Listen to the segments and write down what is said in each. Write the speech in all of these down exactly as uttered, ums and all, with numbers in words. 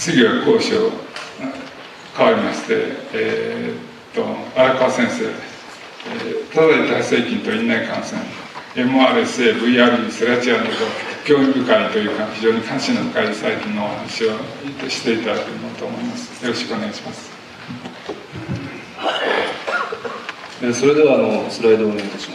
次は講師を変わりまして、えー、っと荒川先生、えー、多大耐性菌と院内感染 エムアールエスエー、ブイアールビー、セラチアなど興味深いというか非常に関心の深い細菌のお話をしていただけると思います。よろしくお願いします。 それではあのスライドをお願いいたします。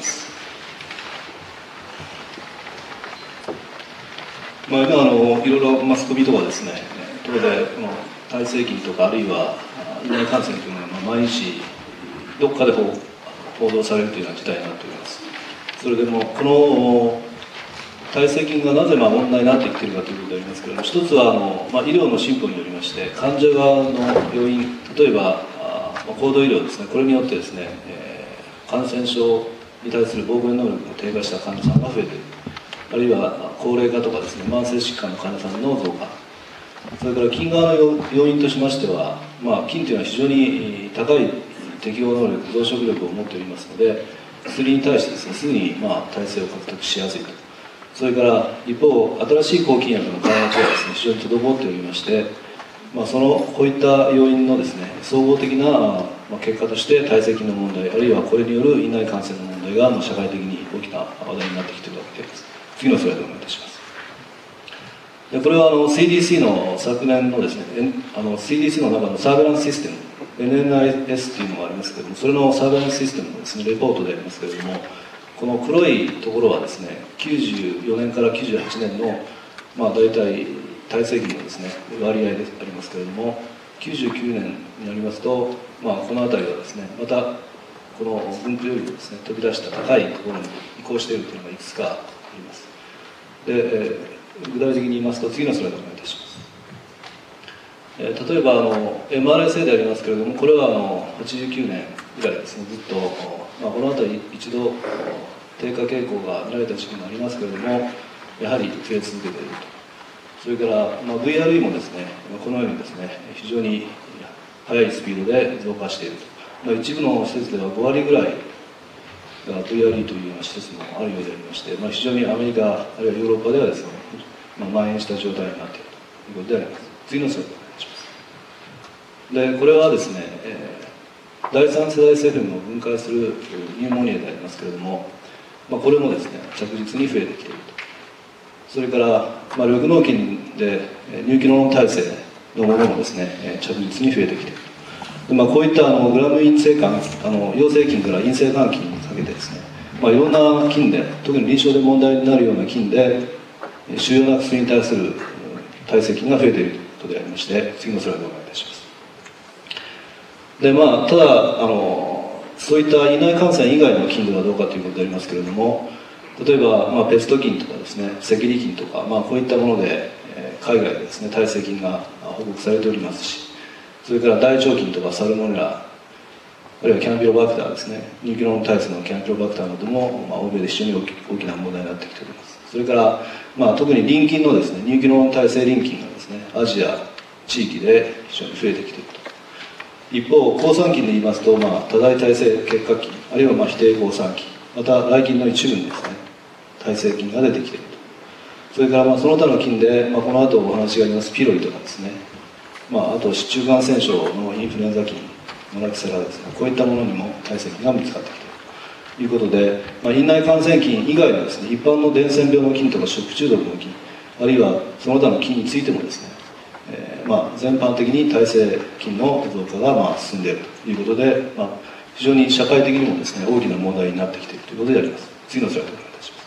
まあ、今あのいろいろマスコミとかですね、ところでこの耐性菌とかあるいは院内感染というのは毎日どこかで報道されるというような事態になっております。それでもこの耐性菌がなぜまあ問題になってきているかということでありますけれども、一つはあの、まあ、医療の進歩によりまして患者側の要因、例えば高度医療ですね、これによってですね、えー、感染症に対する防御能力が低下した患者さんが増えている、あるいは高齢化とかですね、慢性疾患の患者さんの増加、それから菌側の要因としましては、まあ、菌というのは非常に高い適応能力、増殖力を持っておりますので、薬に対してですね、すぐにまあ耐性を獲得しやすいと。それから一方、新しい抗菌薬の開発はですね、非常に滞っておりまして、まあ、そのこういった要因のですね、総合的な、まあ、結果として耐性菌の問題、あるいはこれによる院内感染の問題が、まあ、社会的に大きな話題になってきているわけです。次のスライドをお願いいたします。でこれはあの シーディーシー の昨年のですね、あの シーディーシー の中のサーベランスシステム、エヌエヌアイエス というのがありますけれども、それのサーベランスシステムのですね、レポートでありますけれども、この黒いところはですね、きゅうじゅうよねんからきゅうじゅうはちねんの、まあ、大体耐性菌のですね、割合でありますけれども、きゅうじゅうきゅうねんになりますと、まあ、この辺りはですね、またこの分布よりもですね、飛び出した高いところに移行しているというのがいくつかあります。で、えー、具体的に言いますと、次のスライドをお願いいたします。えー、例えばあの エムアールエスエー でありますけれども、これはあのはちじゅうきゅうねん以来ですね、ずっと、まあ、この辺り一度低下傾向が見られた時期もありますけれども、やはり増え続けていると。それから、まあ、ブイアールイー もですね、このようにですね、非常に速いスピードで増加していると。まあ、一部の施設ではごわりぐらいが ブイアールイー というような施設もあるようでありまして、まあ、非常にアメリカ、あるいはヨーロッパではですね、まあ、蔓延した状態になっているということであります。次のスライドお願いします。で、これはですね、えー、だいさん世代セフェムを分解するニューモニアでありますけれども、まあ、これもですね、着実に増えてきていると。それから、まあ、緑膿菌で入気の耐性のものもですね、着実に増えてきていると。まあ、こういったあのグラム陰性肝、あの陽性菌から陰性肝菌にかけてですね、まあ、いろんな菌で、特に臨床で問題になるような菌で、主要な薬に対する耐性菌が増えているということでありまして、次のスライドをお願いいたします。で、まあ、ただあの、そういった院内感染以外の菌ではどうかということでありますけれども、例えば、まあ、ペスト菌とかですね、赤痢菌とか、まあ、こういったもので、えー、海外でですね、耐性菌が報告されておりますし、それから大腸菌とかサルモネラ、あるいはキャンピロバクターですね、入気の耐性のキャンピロバクターなども、まあ、欧米で非常に大き大きな問題になってきております。それから、まあ、特に淋菌のですね、入気の耐性淋菌がですね、アジア地域で非常に増えてきていると。一方、好酸菌で言いますと、まあ、多大耐性結核菌、あるいはまあ非抵抗酸菌、また来菌の一部にですね、耐性菌が出てきていると。それからまあその他の菌で、まあ、この後お話がありますピロリとかですね、まあ、あと市中感染症のインフルエンザ菌、モラキセラですね、こういったものにも耐性菌が見つかってきているということで、まあ、院内感染菌以外のですね、一般の伝染病の菌とか食中毒の菌、あるいはその他の菌についてもですね、えー、まあ全般的に耐性菌の増加がまあ進んでいるということで、まあ、非常に社会的にもですね、大きな問題になってきているということであります。次のスライドをお願いいたします。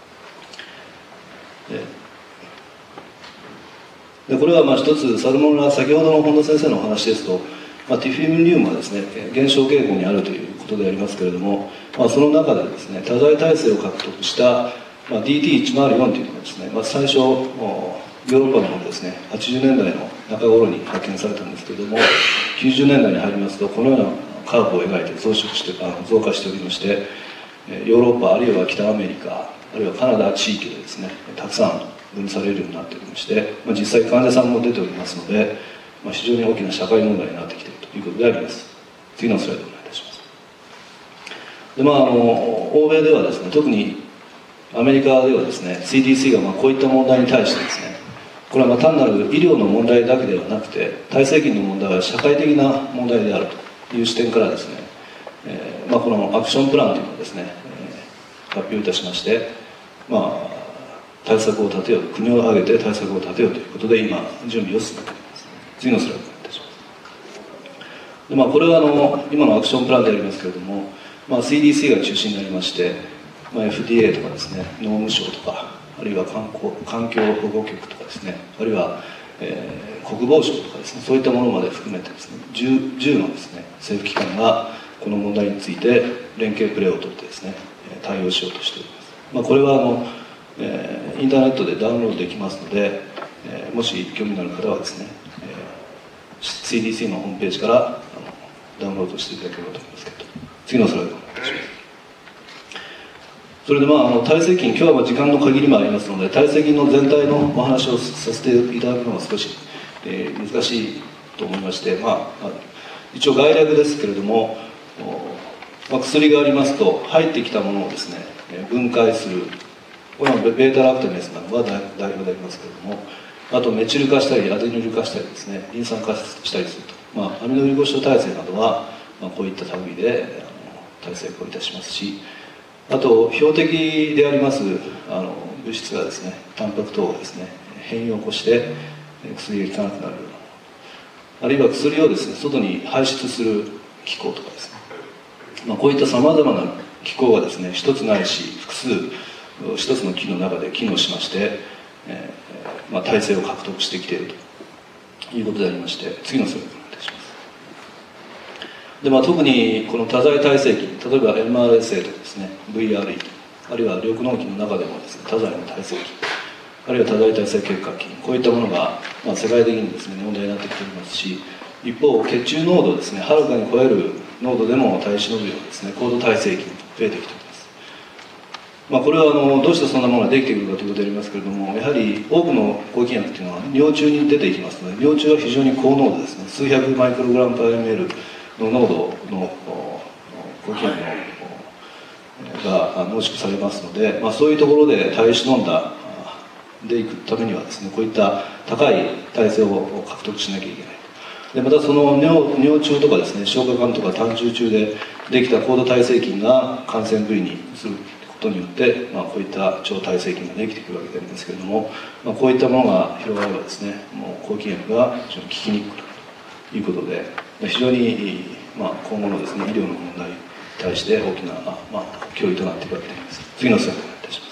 でこれはまあ一つサルモネラ、先ほどの本田先生のお話ですと、まあ、ティフィムリウムはですね、減少傾向にあるということでありますけれども、まあ、その中でですね、多大耐性を獲得した、まあ、ディーティーいちまるよん というのがですね、まあ、最初ヨーロッパの方でですね、はちじゅうねんだいの中頃に発見されたんですけれども、きゅうじゅうねんだいに入りますとこのようなカーブを描いて増殖してあの増加しておりまして、ヨーロッパあるいは北アメリカ、あるいはカナダ地域でですね、たくさん分離されるようになっておりまして、まあ、実際患者さんも出ておりますので、まあ、非常に大きな社会問題になってきているということであります。次のスライドをお願いいたします。で、まあ、あの欧米ではですね、特にアメリカではですね、シーディーシー がまあこういった問題に対してですね、 これはまあ単なる医療の問題だけではなくて、耐性菌の問題は社会的な問題であるという視点からですね、えーまあ、このアクションプランというのをですね、えー、発表いたしまして、まあ、対策を立てよう、国を挙げて対策を立てようということで今準備を進めています。次のスライドお願いいたします。で、まあ、これはあの今のアクションプランでありますけれども、まあ、シーディーシー が中心になりまして、まあ、エフディーエー とかですね、農務省とか、あるいは環境環境保護局とかですね、あるいは、えー、国防省とかですね、そういったものまで含めてですね、じゅう, じゅうのですね政府機関がこの問題について連携プレーを取ってですね対応しようとしております。まあ、これはあの、えー、インターネットでダウンロードできますので、えー、もし興味のある方はですね、えー、シーディーシー のホームページからあのダウンロードしていただければと思いますけど、次のスライドお願いします。それでまあ、あの耐性菌、今日はまあ時間の限りもありますので、耐性菌の全体のお話をさせていただくのが少し、えー、難しいと思いまして、まあ、一応概略ですけれども、まあ、薬がありますと入ってきたものをですね分解する、これはベータラクテメスなのが代表でありますけれども、あとメチル化したりアデニル化したりですね、リン酸化したりすると、まあ、アミノグリコシト耐性などは、まあ、こういった類であの耐性をいたしますし、あと標的でありますあの物質がですね、タンパク等がですね変異を起こして薬が効かなくなるような、あるいは薬をですね外に排出する機構とかですね、まあ、こういったさまざまな機構がですね一つないし複数一つの菌の中で機能しまして、えーまあ、耐性を獲得してきているということでありまして、次のスライドお願いいたします。で、まあ、特にこの多剤耐性菌、例えば エムアールエスエー とかですね ブイアールイー とか、あるいは緑膿菌の中でもですね多剤の耐性菌、あるいは多剤耐性結核菌、こういったものが、まあ、世界的にですね問題になってきておりますし、一方血中濃度ですねはるかに超える濃度でも耐え忍ぶようなですね高度耐性菌増えてきております。まあ、これはあのどうしてそんなものができてくるかということでありますけれども、やはり多くの抗菌薬というのは尿中に出ていきますので、尿中は非常に高濃度ですね、数百マイクログラムパーエムエルの濃度の抗菌薬が濃縮されますので、まあ、そういうところで耐え忍んだでいくためにはですね、こういった高い耐性を獲得しなきゃいけない。でまたその 尿, 尿中とかですね消化管とか胆汁中でできた高度耐性菌が感染部位に移ることによって、まあ、こういった超耐性菌ができてくるわけでありますけれども、まあ、こういったものが広がればですね、もう抗菌薬が非常に効きにくくなるということで、非常に、まあ、今後のですね医療の問題に対して大きな、まあ、脅威となっていくわけであります。次のスライドお願いいたします。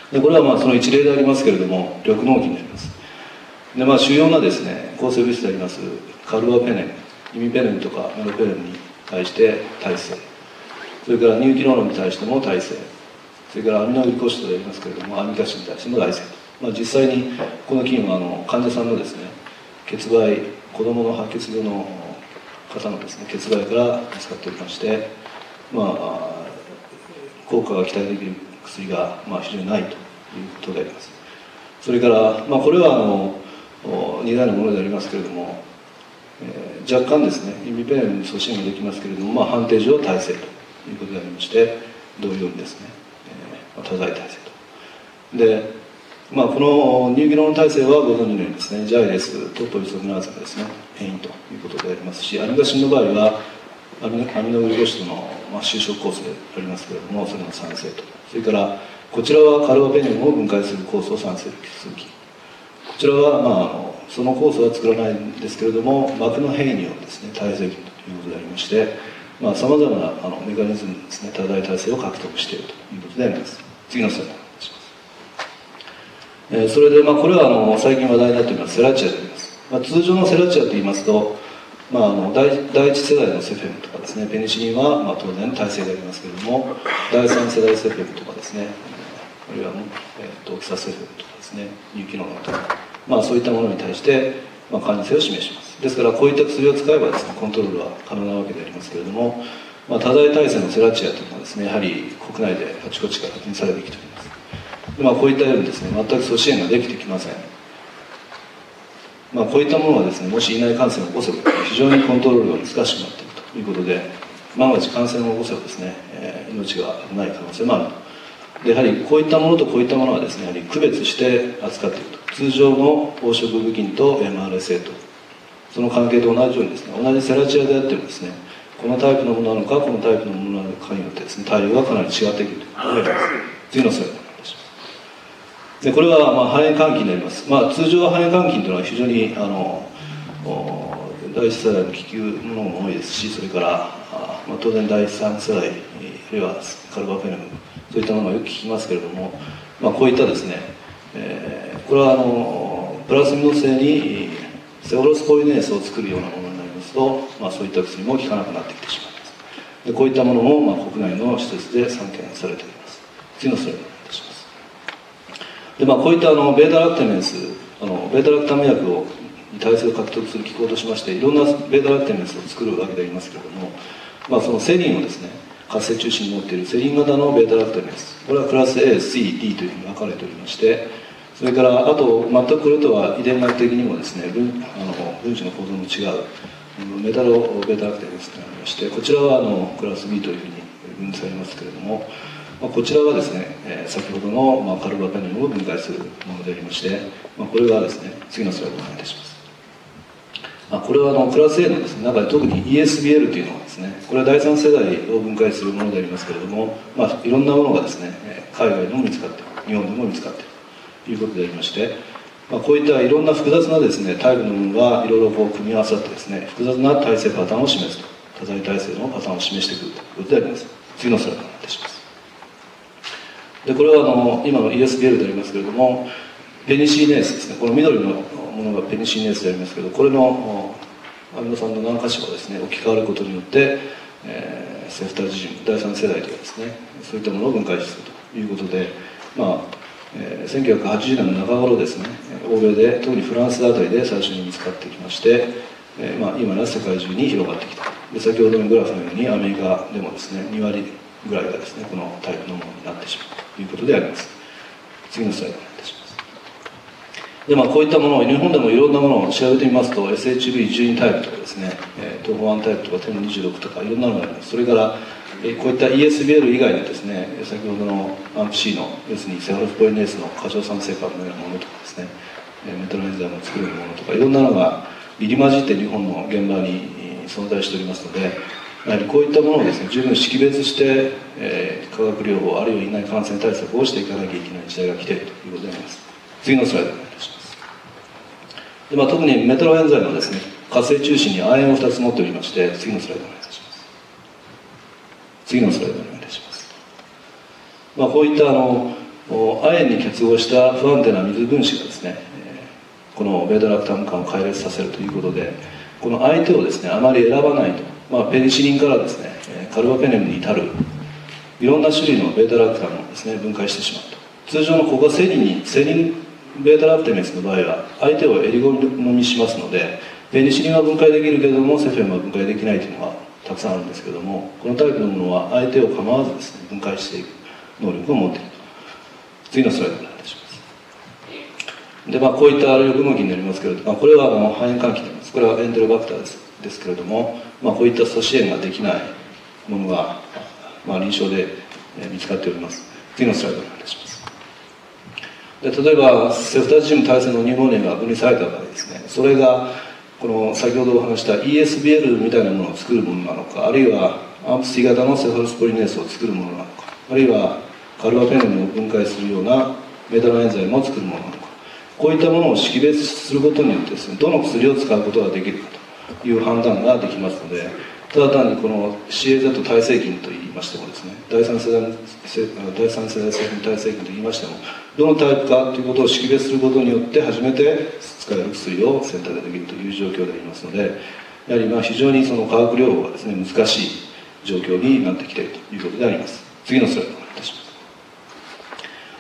でこれはまあその一例でありますけれども、緑膿菌であります。で、まあ、主要なですね抗生物質でありますカルバペネン、イミペネンとかメロペネンに対して耐性、それからニューキノールに対しても耐性、それからアミノグリコシトでありますけれどもアミカシンに対しても耐性と、まあ、実際にこの菌はあの患者さんのですね血害、子どもの白血病の方のですね血害から使っておりまして、まあ、効果が期待できる薬が、まあ、非常にないということであります。それから、まあ、これはあの似たようなものでありますけれども、えー、若干ですねイミペネンに阻止ができますけれども、まあ、判定上耐性ということでありまして、同様にですね、えー、多剤耐性と。で、まあ、このニューギノン耐性はご存知のようにですね、ジャイレスとトリソミナーゼがですね、変異ということでありますし、アミガシンの場合はアミノ、アミノグリコシトの、まあ、就職酵素でありますけれども、それの酸性と。それからこちらはカルバペネンを分解する酵素を産生する菌。こちらは、まあ、あのその酵素は作らないんですけれども、膜の変異によるですね耐性菌ということでありまして、さまざ、まなあのメカニズムでですね多剤耐性を獲得しているということであります。次のスライドお願いします。えー、それで、まあ、これはあの最近話題になっていますセラチアであります。まあ、通常のセラチアといいますと、まあ、あの 第, 第一世代のセフェムとかですね、ペニシリンは、まあ、当然耐性でありますけれども、第三世代セフェムとかですね、あるいは、えー、とキサセフェムとかですね、有機能とか、まあ、そういったものに対して、まあ、可能性を示します。ですからこういった薬を使えばですねコントロールは可能なわけでありますけれども、まあ、多剤耐性のセラチアというのはですねやはり国内であちこちから確認されてきております。で、まあ、こういったようにですね全く阻止炎ができてきません。まあ、こういったものはですねもし胃内感染を起こせば非常にコントロールが難しくなっているということで、万が一感染を起こせばですね、えー、命が危ない可能性もあると。でやはりこういったものとこういったものはですねやはり区別して扱っていると。 通常の黄色部菌と エムアールエスエー とその関係と同じようにですね、同じセラチアであってもですね、このタイプのものなのかこのタイプのものなのかによってですね、対応がかなり違ってくるということになります。次のスライドお願いします。でこれはまあ肺炎換気になります。まあ、通常は肺炎換気というのは非常にあの第一世代の効くものも多いですし、それからあ、まあ、当然第三世代あるいはカルバペネムそういったものがよく効きますけれども、まあ、こういったですね、えー、これはあのプラスミド性にセオロスコイネースを作るようなものになりますと、まあ、そういった薬も効かなくなってきてしまいます。でこういったものも、まあ、国内の施設で散見されております。次のスライドお願いいたします。で、まあ、こういったあのベータラクテメンスあのベータラクタム薬をに耐性を獲得する機構としましていろんなベータラクテメンスを作るわけでありますけれども、まあ、そのセリンをですね活性中心に持っているセリン型のベータラクテメンス、これはクラス エー、シー、ディー というふうに分かれておりまして、それからあと全くこれとは遺伝学的にもですね 分, あの分子の構造の違うメタロベータラクテメンスがありまして、こちらはあのクラス ビー というふうに分類されますけれども、まあ、こちらはですね、えー、先ほどの、まあ、カルバペネムを分解するものでありまして、まあ、これがですね次のスライドお願いいたします。あこれはあのクラス A のですね中で特に イーエスビーエル というのはですね、これは第三世代を分解するものでありますけれども、まあ、いろんなものがですね海外でも見つかっている、日本でも見つかっているということでありまして、まあ、こういったいろんな複雑なですねタイプのものがいろいろこう組み合わさってですね複雑な体制パターンを示すと、多剤体制のパターンを示してくるということであります。次のスライドお願いいたします。でこれはあの今の イーエスビーエル でありますけれども、ペニシーネースですね、この緑のものがペニシーネースでありますけど、これのアミノ酸の何箇所がですね置き換わることによって、えー、セフタジジム第三世代とかですねそういったものを分解するということで、まあえー、せんきゅうひゃくはちじゅうねんの中頃ですね、欧米で特にフランスあたりで最初に見つかってきまして、えーまあ、今や世界中に広がってきた。で先ほどのグラフのようにアメリカでもですねに割ぐらいがですねこのタイプのものになってしまうということであります。次のスライドお願いいたします。でまあ、こういったものを日本でもいろんなものを調べてみますと エスエイチビーじゅうに タイプとかですね東方ワンタイプとかテムにじゅうろくとかいろんなのがあります。それからえこういった イーエスビーエル 以外にですね先ほどの アンプシー の要するにセファロスポリネースの過剰酸性核のようなものとかですねメトロエンザイムを作るものとかいろんなのが入り混じって日本の現場に存在しておりますので、やはりこういったものをですね十分識別して、えー、化学療法あるいは院内感染対策をしていかなきゃいけない時代が来ているということであります。次のスライドお願いいたします。で、まあ、特にメトロエンザイムはですね活性中心に亜鉛をふたつ持っておりまして、次のスライドお願いいたします。次のスライドお願いいたします。まあ、こういったあの亜鉛に結合した不安定な水分子がですねこのベータラクタム間を解列させるということで、この相手をですねあまり選ばないと、まあ、ペニシリンからですねカルバペネムに至るいろんな種類のベータラクタムをですね分解してしまうと。通常のここがセリンにセリンベータラクテメスの場合は相手を襟好みしますので、ペニシリンは分解できるけれどもセフェンは分解できないというのがたくさんあるんですけれども、このタイプのものは相手を構わずですね分解していく能力を持っていると。次のスライドお願いいたします。で、まあ、こういった力動きになりますけれども、まあ、これはあの肺炎換気になります。これはエンテロバクターです、ですけれども、まあ、こういった阻止炎ができないものが、まあ、臨床で見つかっております。次のスライドお願いいたします。で例えばセフタジジム耐性のニューモニアが分離された場合ですね、それがこの先ほどお話した イーエスビーエル みたいなものを作るものなのか、あるいはアンプシー型のセファロスポリネースを作るものなのか、あるいはカルバペネムを分解するようなメタロエンザイムを作るものなのか、こういったものを識別することによってですねどの薬を使うことができるかという判断ができますので、ただ単にこの シーエーゼット 耐性菌といいましてもですね、第三世代第三世代製品耐性菌といいましても、どのタイプかということを識別することによって初めて使える薬を選択できるという状況でありますので、やはりまあ非常にその化学療法がですね難しい状況になってきているということであります。次のスライドお願いいたします。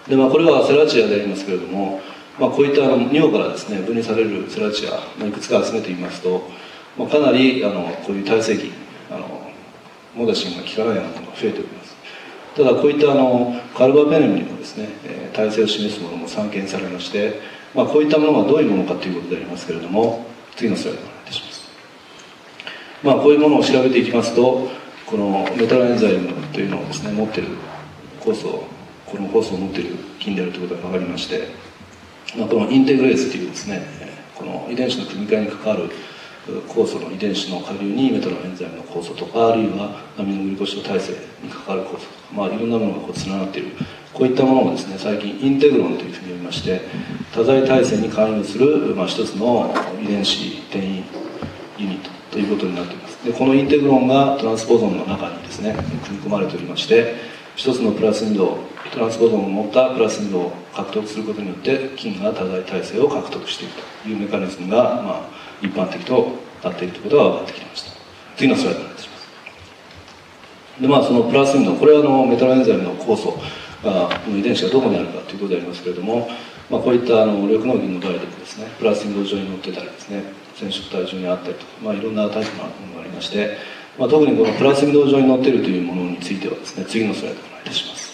で、まあ、これはセラチアでありますけれども、まあ、こういったあの尿からですね分離されるセラチア、まあ、いくつか集めてみますと、まあ、かなりあのこういう耐性菌、あのモダシンが効かないようなものが増えております。ただこういったあのカルバペネムにもですね、えー、耐性を示すものも散見されまして、まあ、こういったものがどういうものかということでありますけれども、次のスライドお願いいたします。まあ、こういうものを調べていきますと、このメタロエンザイムというのをですね持っている酵素、この酵素を持っている菌であるということが分かりまして、 まあ、このインテグレースというですね、この遺伝子の組み換えに関わる酵素の遺伝子の下流にメトロエンザイムの酵素とか、あるいはアミノグリコシド耐性に関わる酵素とか、まあ、いろんなものがこう連なっている、こういったものをですね、最近インテグロンというふうに呼びまして、多剤耐性に関与する、まあ、一つの遺伝子転移ユニットということになっています。でこのインテグロンがトランスポゾンの中にですね組み込まれておりまして、一つのプラスミドトランスポゾンを持ったプラスミドを獲得することによって菌が多剤耐性を獲得しているというメカニズムが、まあ、一般的となっているということが分かってきました。次のスライドお願いします。でまあそのプラスミド、これはあのメタロエンザイムの酵素がの遺伝子がどこにあるかということでありますけれども、まあ、こういったあの緑膿菌の場合でもですね、プラスミド上に乗ってたりですね、染色体上にあったりと、まあ、いろんなタイプのものがありまして、まあ、特にこのプラスミド上に乗っているというものについてはですね、次のスライドお願いいたします。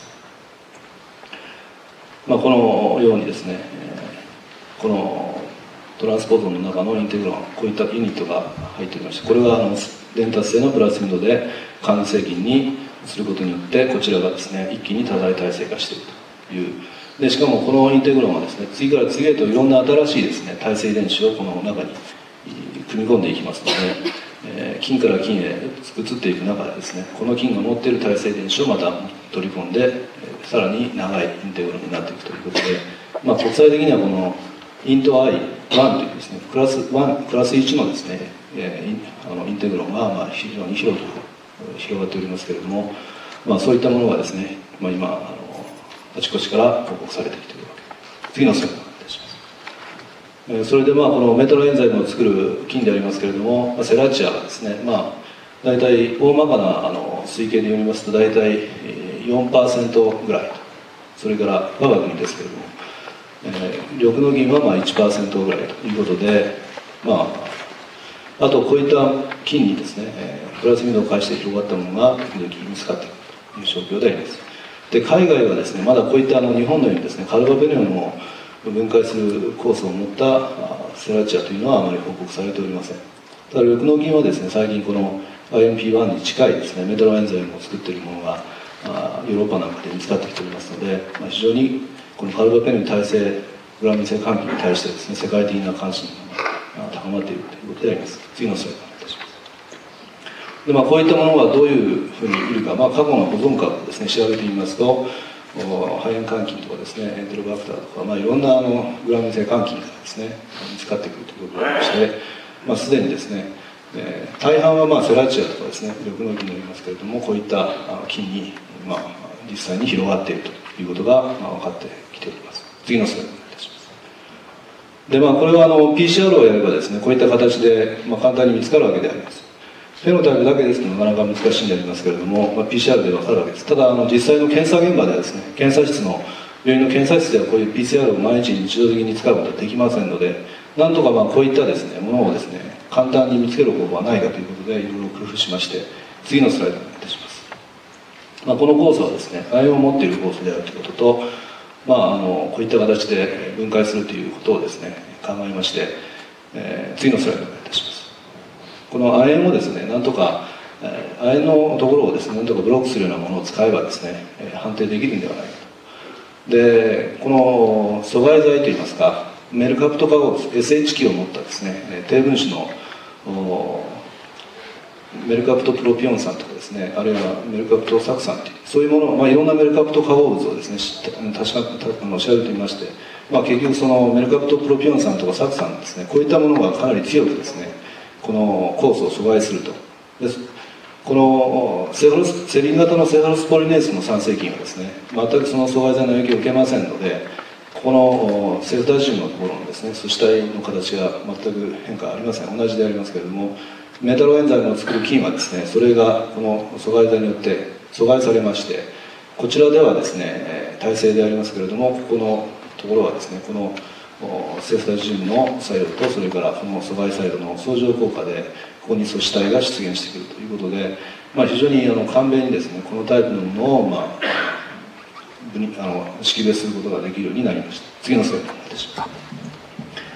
まあ、このようにですね、このトランスポートの中のインテグロン、こういったユニットが入っておりまして、これはあの伝達性のプラスミドで完成菌にすることによって、こちらがですね、一気に多剤耐性化しているという。でしかもこのインテグロンはですね、次から次へといろんな新しいですね、耐性遺伝子をこの中に組み込んでいきますので、えー、菌から菌へ移っていく中でですね、この菌が持っている耐性遺伝子をまた取り込んで、えー、さらに長いインテグロンになっていくということで、まあ、国際的にはこのイント アイワン というですね、クラスいち、クラスいちのですね、えー、あのインテグロンがまあ非常に広く広がっておりますけれども、まあ、そういったものがですね、まあ、今あのあちこちから報告されてきているわけです。次のスライドお願いいたします。えー、それでまあこのメトロエンザイムを作る菌でありますけれども、まあ、セラチアがですね、まあ大体大まかなあの推計で読みますと大体 よんパーセント ぐらいと、それから我が国ですけれども、えー、緑膿菌はまあ いちパーセント ぐらいということで、まああとこういった菌にですね、えー、プラスミドを介して広がったものが時々見つかっているという状況であります。で海外はですね、まだこういったあの日本のようにですね、カルバペネオンを分解する酵素を持ったセラチアというのはあまり報告されておりません。ただ緑膿菌はですね、最近この アイエムピーワン に近いですね、メトロエンザイムを作っているものがヨーロッパなんかで見つかってきておりますので、まあ、非常にこのカルバペネオンに耐性グラミン性環境に対してですね、世界的な関心が高まっているということであります。次のスライドお願いいたします。でまあ、こういったものがどういうふうにいるか、まあ、過去の保存株をですね調べてみますと、肺炎桿菌とかですね、エンテロバクターとか、まあ、いろんなあのグラミン性桿菌がですね見つかってくるということでありまして、まあ、すでにですね、えー、大半はまあセラチアとかですね、緑膿菌になりますけれども、こういった菌に、まあ、実際に広がっているということが、まあ、分かってきております。次のスライドお願いいたします。でまあ、これはあの ピーシーアール をやればですね、こういった形で、まあ、簡単に見つかるわけであります。フェノタイプだけですとなかなか難しいんでありますけれども、まあ、ピーシーアール で分かるわけです。ただあの実際の検査現場ではですね、検査室の病院の検査室ではこういう ピーシーアール を毎日日常的に使うことはできませんので、なんとかまあこういったですねものをですね簡単に見つける方法はないかということでいろいろ工夫しまして、次のスライドお願いいたします。まあ、この酵素はですね、亜鉛を持っている酵素であるということと、まあ、あのこういった形で分解するということをですね考えまして、えー、次のスライドお願いいたします。この亜鉛をですね、なんとか、えー、亜鉛のところをですね、なんとかブロックするようなものを使えばですね、えー、判定できるんではないかと。で、この阻害剤といいますか、メルカプト化合物 エスエイチ 基を持ったですね、低分子のメルカプトプロピオン酸とかですね、あるいはメルカプト酢酸という、そういうもの、まあ、いろんなメルカプト化合物をですね、確か調べてみまして、まあ、結局そのメルカプトプロピオン酸とか酢酸ですね、こういったものがかなり強くですね、この酵素を阻害すると。ですこのセファロスセリン型のセファロスポリネースの酸性菌はですね、全くその阻害剤の影響を受けませんので、このセフタジウムのところのですね、素子体の形が全く変化ありません。同じでありますけれども、メタロエンザイムを作る菌はですね、それがこの阻害剤によって阻害されまして、こちらではですね、耐性でありますけれども、ここのところはですね、このセフタジウムの作用と、それからこの阻害作用の相乗効果で、ここに素子体が出現してくるということで、まあ、非常にあの簡便にですね、このタイプのものを、まあ、あの識別することができるようになりました。次のスライドお願いいたします。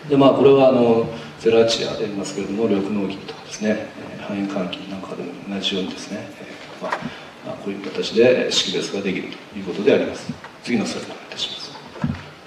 でまあ、これはあのセラチアでありますけれども、緑膿菌とかですね、肺炎桿菌なんかでも同じようにですね、まあ、こういう形で識別ができるということであります。次のスライドお願いいたします。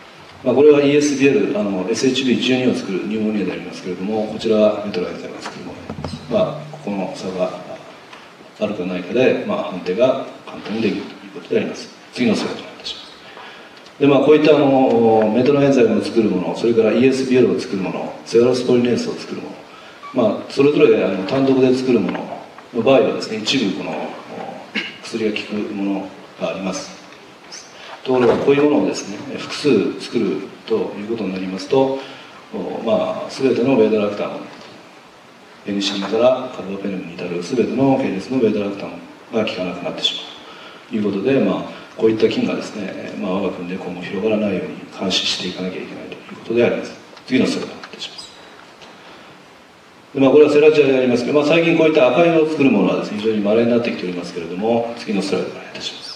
まあ、これは イーエスビーエル あの エスエイチビーじゅうに を作るニューモニアでありますけれども、こちらはメトロエンザイムを作るものになります。まあ、ここの差があるかないかで、まあ、判定が簡単にできるということであります。次のスライドお願いいたします。でまあ、こういったあのメトロエンザイムを作るもの、それから イーエスビーエル を作るもの、セガロスポリネースを作るもの、まあ、それぞれあの単独で作るものの場合はですね、一部この薬が効くものがあります。ところがこういうものをですね、複数作るということになりますと、まあ、全てのベータラクタム、ペニシリンからカルバペネムに至る全ての系列のベータラクタムが効かなくなってしまうということで、まあ、こういった菌がですね、まあ、我が国で今後広がらないように監視していかなきゃいけないということであります。次のスライドお願いいたします。でまあ、これはセラチアでありますけど、まあ、最近こういった赤色を作るものはですね、非常に稀になってきておりますけれども、次のスライドお願いいたします。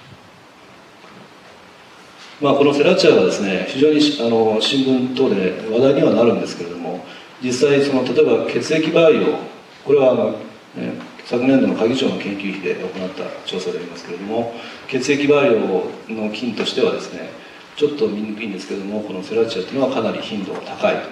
まあ、このセラチアはですね、非常にあの新聞等で話題にはなるんですけれども、実際その例えば血液培養、これはあの、ね、昨年度の鍵長の研究費で行った調査でありますけれども、血液培養の菌としてはですね、ちょっと見にくいんですけれども、このセラチアというのはかなり頻度が高い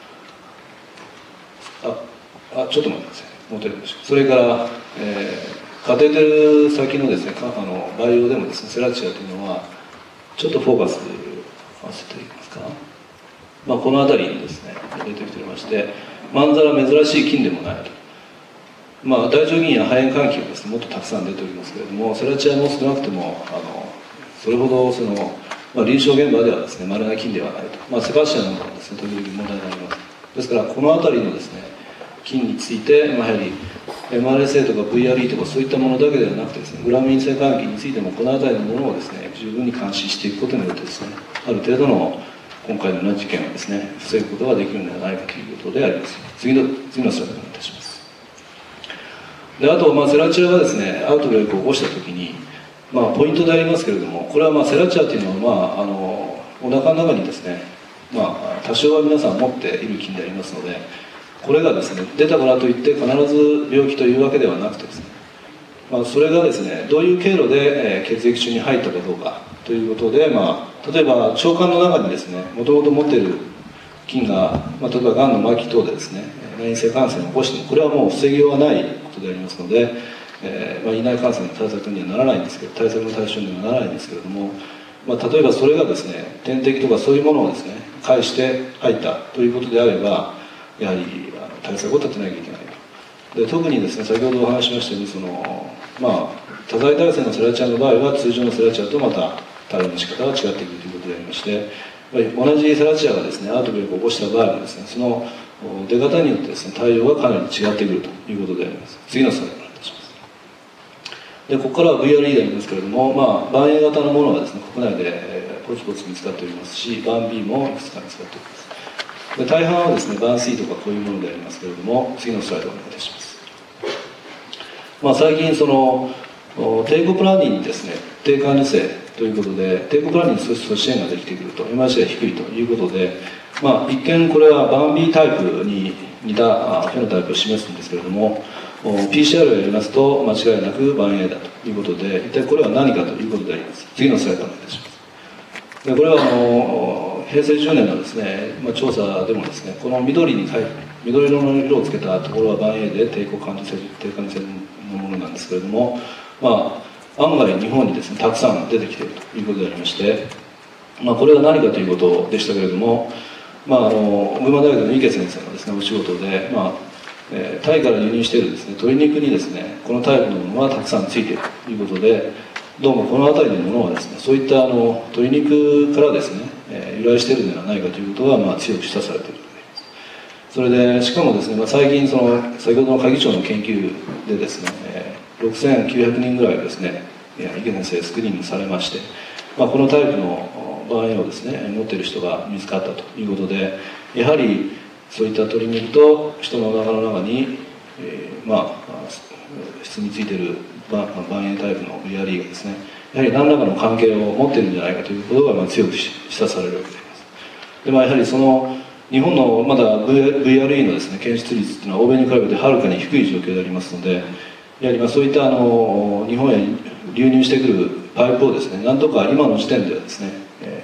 と。ああちょっと待ってください、もう一回。それから、えー、カテーテル先のですね、あの培養でもですね、セラチアというのはちょっとフォーカス合わせていますか、まあ、この辺りにですね出てきておりまして、まんざら珍しい菌でもないと。まあ、大腸菌や肺炎換気がですねもっとたくさん出ておりますけれども、セラチアも少なくともあのそれほどその、まあ、臨床現場ではですね稀な菌ではないと。まあ、セバシアなんかもですね時々問題があります。ですからこの辺りのですね菌について、まあ、やはり エムアールエスエー とか ブイアールイー とかそういったものだけではなくてですね、グラミン性換気についてもこの辺りのものをですね十分に監視していくことによってですね、ある程度の今回のような事件をですね防ぐことができるのではないかということであります。次の次のスライドお願いいたします。であと、まあ、セラチアがですねアウトブレイクを起こしたときに、まあ、ポイントでありますけれども、これはまあセラチアというのは、まあ、あのお腹の中にですね、まあ、多少は皆さん持っている菌でありますので、これがですね出たからといって必ず病気というわけではなくてですね、まあ、それがですねどういう経路で、えー、血液中に入ったかどうかということで、まあ、例えば腸管の中にですねもともと持っている菌が、まあ、例えばがんの末期等でですね内因性感染を起こしても、これはもう防ぎようがないことでありますので、えーまあ、胃内感染の対策にはならないんですけど、対策の対象にはならないんですけれども、まあ、例えばそれがですね点滴とかそういうものをですね介して入ったということであれば、やはりあの対策を立てなきゃいけないと。で特にですね先ほどお話ししましたように、そのまあ多剤耐性のセラチアの場合は通常のセラチアとまた対応の仕方が違ってくるということでありまして、やっぱり同じセラチアがですねアウトブレイクを起こした場合はですね、その出方によってですね対応がかなり違ってくるということであります。次のスライドお願いいたします。でここからは ブイアールイー でありますけれども、まあ、バン A 型のものはですね国内で、えー、ポツポツ見つかっておりますし、バン B もいくつか見つかっております。で大半はですねバン C とかこういうものでありますけれども、次のスライドお願いいたします。まあ、最近その低コプラニンにですね低管理性ということで、低コプラニンに阻止支援ができてくると、 エムアールエスエー が低いということで、まあ、一見これはバン B タイプに似たフェノタイプを示すんですけれども、 ピーシーアール をやりますと間違いなくバン A だということで、一体これは何かということであります。次のスライドお願いいたします。でこれはあのへいせいじゅうねんのですね、まあ、調査でもですね、この緑に緑色の色をつけたところはバン A で低コ管理性低管理性のものなんですけれども、まあ、案外日本にですねたくさん出てきているということでありまして、まあ、これは何かということでしたけれども、まあ、あの群馬大学の池先生のですねお仕事で、まあえー、タイから輸入しているですね鶏肉にですねこのタイプのものがたくさんついているということで、どうもこの辺りのものはですねそういったあの鶏肉からですね、えー、由来しているのではないかということが、まあ、強く示唆されていると思います。それでしかもですね、まあ、最近その先ほどの鍵長の研究でですね、えー、ろくせんきゅうひゃくにんぐらいですね池先生スクリーニングされまして、まあ、このタイプのバン A をですね持っている人が見つかったということで、やはりそういった鶏肉と人のお腹の中に、えー、まあ質についているバン A タイプの ブイアールイー がですねやはり何らかの関係を持っているんじゃないかということが、まあ、強く示唆されるわけであります。で、まあ、やはりその日本のまだ ブイアールイー のですね検出率というのは欧米に比べてはるかに低い状況でありますので、やはりまあそういったあの日本へ流入してくるパイプをですねなんとか今の時点ではですね、えー、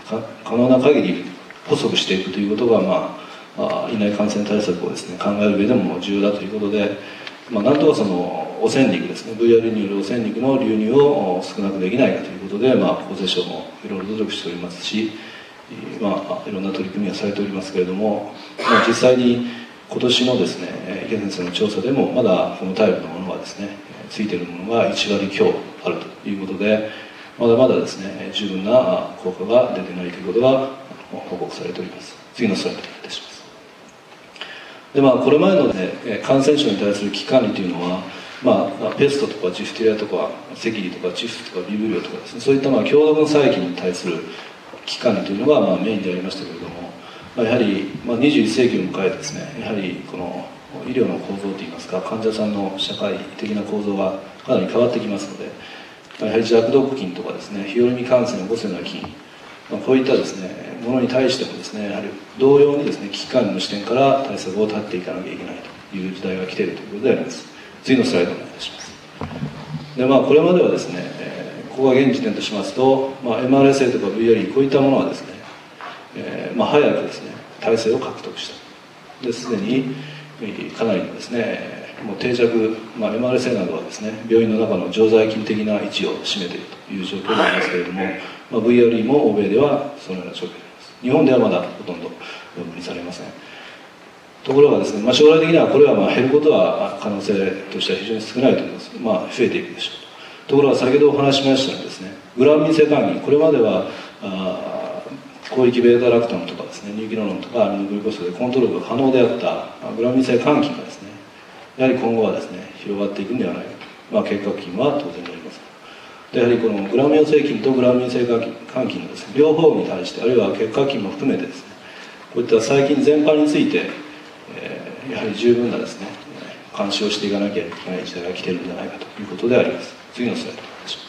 可能な限り細くしていくということが、まあ、院内感染対策をですね考える上でも重要だということで、まあ、なんとかその汚染肉ですね ブイアール による汚染肉の流入を少なくできないかということで、まあ、厚生省もいろいろ努力しておりますし、まあ、いろんな取り組みがされておりますけれども、まあ、実際に今年のですね池先生の調査でもまだこのタイプのものはですねついているものがいち割強あるということで、まだまだですね十分な効果が出てないということが報告されております。次のスライドお願いいたします。で、まあ、これまでの、ね、感染症に対する危機管理というのは、まあ、ペストとかジフテリアとか赤痢とかチフスとかビブリオとかですね、そういったまあ強毒の細菌に対する危機管理というのがまあメインでありましたけれども、まあ、やはりまあにじゅういっ世紀を迎えてですね、やはりこの医療の構造といいますか患者さんの社会的な構造がかなり変わってきますので、やはり弱毒菌とかですね日和見感染を起こすような菌、まあ、こういったですねものに対してもですねやはり同様にですね危機管理の視点から対策を立っていかなきゃいけないという時代が来ているということであります。次のスライドお願いいたします。で、まあ、これまではですね、えー、ここが現時点としますと、まあ、エムアールエスエー とか ブイアールイー こういったものはですね、えーまあ、早くですね体制を獲得したですでにかなりのですねもう定着、まあ、エムアールエスエー などはですね病院の中の常在菌的な位置を占めているという状況になりますけれども、まあ、ブイアールイー も欧米ではそのような状況になります。日本ではまだほとんど分離されません。ところがですね、まあ、将来的にはこれはまあ減ることは可能性としては非常に少ないと思います。まあ、増えていくでしょう。ところが先ほどお話ししましたようにですねグラミン性肝菌、これまではあ広域ベータラクトンとかですねニューキノロンとかアミノグリコスでコントロールが可能であったグラミン性肝菌がですねやはり今後はですね広がっていくんではないかと、まあ、結核菌は当然であります。でやはりこのグラミン性菌とグラミン性肝菌のですね両方に対してあるいは結核菌も含めてですねこういった細菌全般について、えー、やはり十分なですね監視をしていかなきゃいけない時代が来ているんじゃないかということであります。次のスライドお願いします。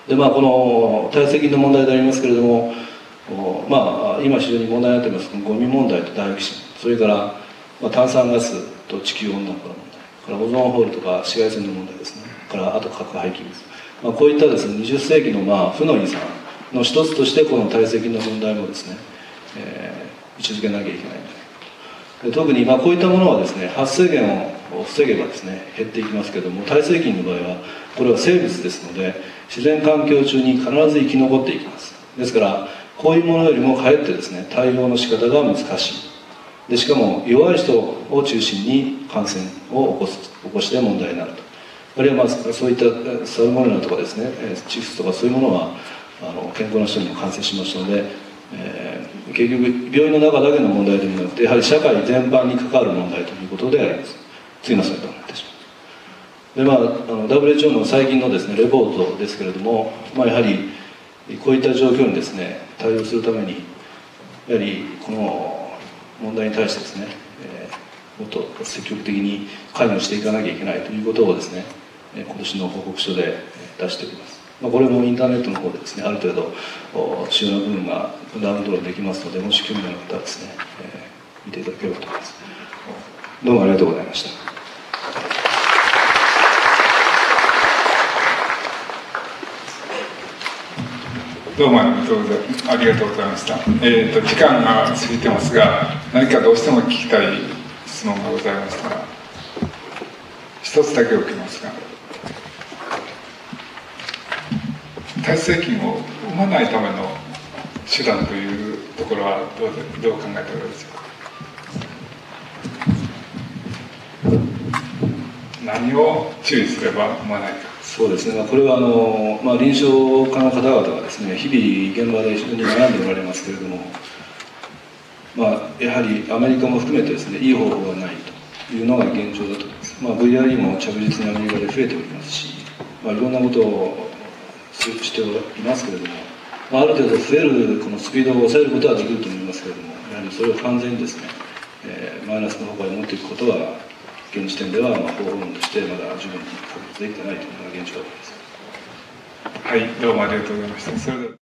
で、まあ、この耐性菌の問題でありますけれども、まあ、今非常に問題になっていますゴミ問題と大気臭、それから、まあ、炭酸ガスと地球温暖化の問題からオゾンホールとか紫外線の問題ですねからあと核廃棄物、まあ、こういったですねにじゅっ世紀のまあ負の遺産の一つとしてこの耐性菌の問題もですね、えー、位置づけなきゃいけないで特にまあこういったものはですね発生源を防げばですね減っていきますけれども耐性菌の場合はこれは生物ですので自然環境中に必ず生き残っていきます。ですからこういうものよりもかえってですね対応の仕方が難しいでしかも弱い人を中心に感染を起こす起こして問題になるとあるいはまあそういったサルモネラとかですねチフスとかそういうものはあの健康な人にも感染しますので、えー、結局病院の中だけの問題でもなくてやはり社会全般に関わる問題ということであります。次のスライドお願いいたします。で、まあ、あの ダブリューエイチオー の最近のですねレポートですけれども、まあ、やはりこういった状況にですね対応するためにやはりこの問題に対してですね、えー、もっと積極的に関与していかなきゃいけないということをですね今年の報告書で出しております。まあ、これもインターネットの方でですねある程度主要な部分がダウンロードできますのでもし興味のある方はですね、えー、見ていただければと思います。どうもありがとうございました。 どうもありがとうございます。ありがとうございました。えーと、時間が過ぎてますが、何かどうしても聞きたい質問がございましたら、一つだけ置きますが、耐性菌を生まないための手段というところはどうで、どう考えたらいいでしょうか。何を注意すれば生まないか。 そうですね、これはあの、まあ、臨床家の方々がですね日々現場で非常に悩んでおられますけれども、まあ、やはりアメリカも含めてですねいい方法がないというのが現状だと思います。まあ、ブイアールイー も着実にアメリカで増えておりますし、まあ、いろんなことをしておりますけれども、まあ、ある程度増えるこのスピードを抑えることはできると思いますけれども、やはりそれを完全にですね、えー、マイナスの方向に持っていくことは現時点ではまあ方法論としてまだ十分に確立できてないというのが現状です。 はい、どうもありがとうございました。それでは